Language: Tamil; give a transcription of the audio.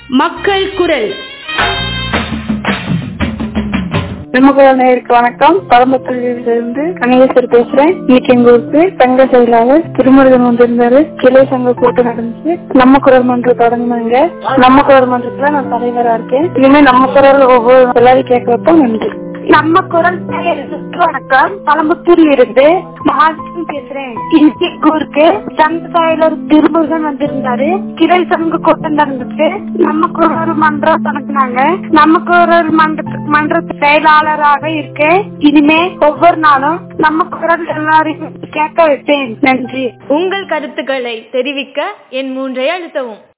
மக்கள் குரல். நமக்குரல் நேயருக்கு வணக்கம். பரமத்திலிருந்து கணேசர் பேசுறேன். இன்னைக்கு எங்க ஊருக்கு சங்க செயலாளர் திருமுருகன் வந்திருந்தாரு. கிளை சங்க கூட்டம் நடந்துச்சு. நம்ம குரல் மன்றம் தொடங்கினாங்க. நம்ம குரல் மன்றத்துல நான் தலைவரா இருக்கேன். இனிமே நம்ம குரல் ஒவ்வொரு எல்லாரும் கேட்கறப்போ நன்றி. நம்ம குரல் வணக்கம். பழம்புத்தூர்ல இருந்து மகாலட்சுமி பேசுறேன். இன்னைக்கு ஊருக்கு சங்க செயலர் திருமுருகன் வந்திருந்தாரு. கிளை சங்க கூட்டம் நடந்துச்சு. நம்ம குரல் மன்றம் தொடங்கினாங்க. நம்ம குரல் மன்ற செயலாளராக இருக்கேன். இனிமே ஒவ்வொரு நாளும் நம்ம குரல் எல்லாரையும் கேட்க வைப்பேன். நன்றி. உங்கள் கருத்துக்களை தெரிவிக்க என் 3 அழுத்தவும்.